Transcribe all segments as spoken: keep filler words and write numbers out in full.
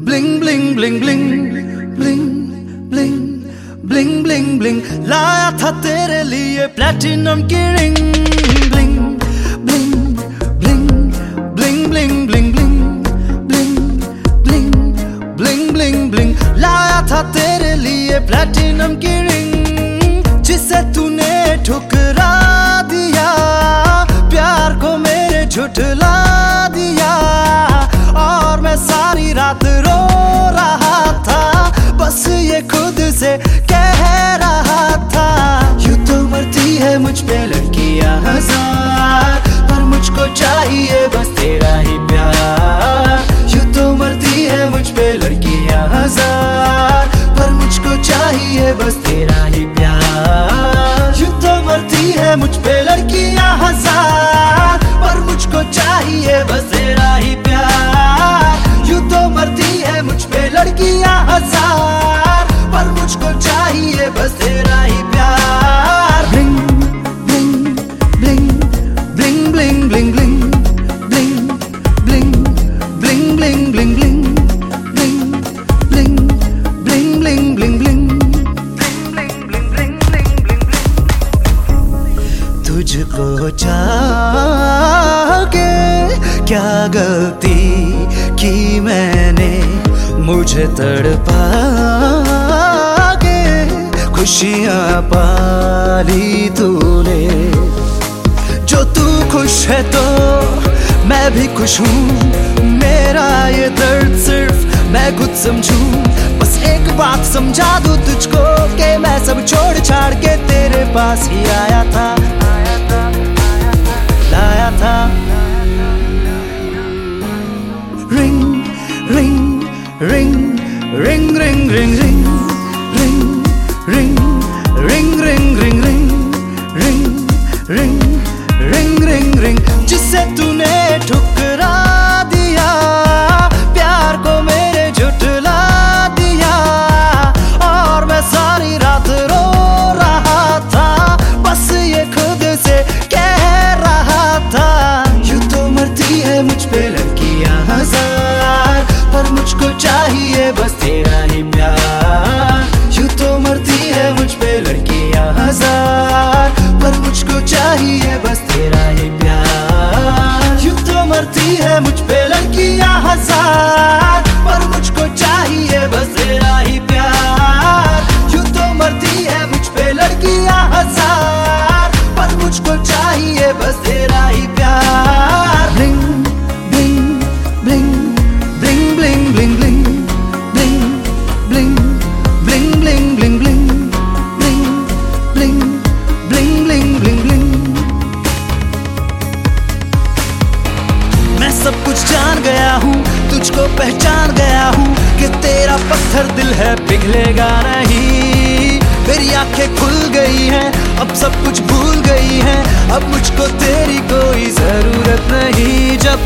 Bling bling bling bling bling bling bling bling bling लाया था तेरे लिए प्लैटिनम की ring. Bling bling bling bling bling bling bling bling bling bling bling लाया था तेरे लिए प्लैटिनम की रिंग, जिसे तूने ठुकरा दिया, प्यार को मेरे झुठला दिया। और मैं सारी रात रो रहा था, बस ये खुद से कह रहा था। यूं तो मरती है मुझ पे लड़कियां हजार, पर मुझको चाहिए बस तेरा ही प्यार। यूं तो मरती है मुझ पे लड़कियां हजार, पर मुझको चाहिए बस तेरा ही प्यार। यूं तो मरती है मुझ पे लड़कियां हजार, पर मुझको चाहिए बस तेरा ही प्यार। यूं तो मरती है मुझ पे लड़कियां हजार, पर मुझको चाहिए बस तेरा ही प्यार। Bling bling bling bling bling bling bling bling bling bling bling bling bling bling bling bling bling bling. तुझको जाके क्या गलती की मैंने, मुझे तड़पा के खुशियां पाली तूने। जो तू खुश है तो मैं भी खुश हूँ, मेरा ये दर्द सिर्फ मैं खुद समझूं। बस एक बात समझा दूं तुझको कि मैं सब छोड़ छाड़ के तेरे पास ही आया था, लाया था। Ring ring ring ring ring ring ring ring ring ring ring ring ring ring ring ring ring जिसे तूने ठुकरा दिया, प्यार को मेरे झुठला दिया। और मैं सारी रात रो रहा था, बस ये खुद से कह रहा था। यूं तो मरती है मुझ पे लड़कियां हजार, पर मुझको चाहिए बस तेरा ही प्यार। यूं तो मरती है मुझ पे लड़कियां हजार, पर मुझको चाहिए बस तेरा ही प्यार। यूं तो मरती है मुझ पे लड़कियां हजार, पर मुझको चाहिए बस तेरा ही प्यार। यूं तो मरती है मुझ पे लड़कियां हजार, पर मुझको चाहिए बस तेरा ही प्यार। Bling bling bling bling bling bling bling bling bling bling bling bling bling bling bling bling bling. मैं सब कुछ जान गया हूँ, तुझको पहचान गया हूँ कि तेरा पत्थर दिल है पिघलेगा नहीं। मेरी आंखें खुल गई हैं, अब सब कुछ भूल गई हैं, अब मुझको तेरी कोई जरूरत नहीं। जब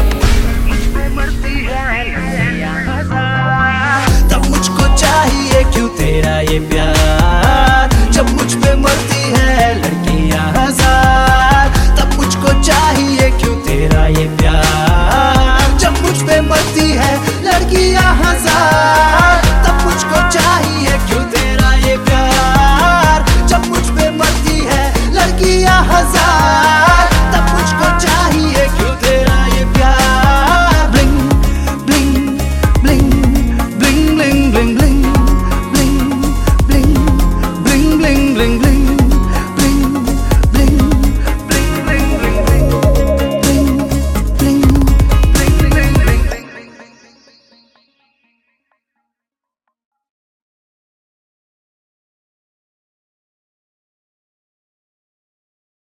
तब मुझको चाहिए क्यों तेरा ये प्यार। जब मुझ पे मरती है लड़कियां हजार, तब मुझको चाहिए क्यों तेरा ये प्यार। जब मुझ पे मरती है लड़कियां हजार, तब मुझको चाहिए क्यों तेरा ये प्यार। जब मुझ पे मरती है लड़कियां हजार, तब मुझको चाहिए क्यों तेरा ये प्यार। Bling bling bling bling bling bling bling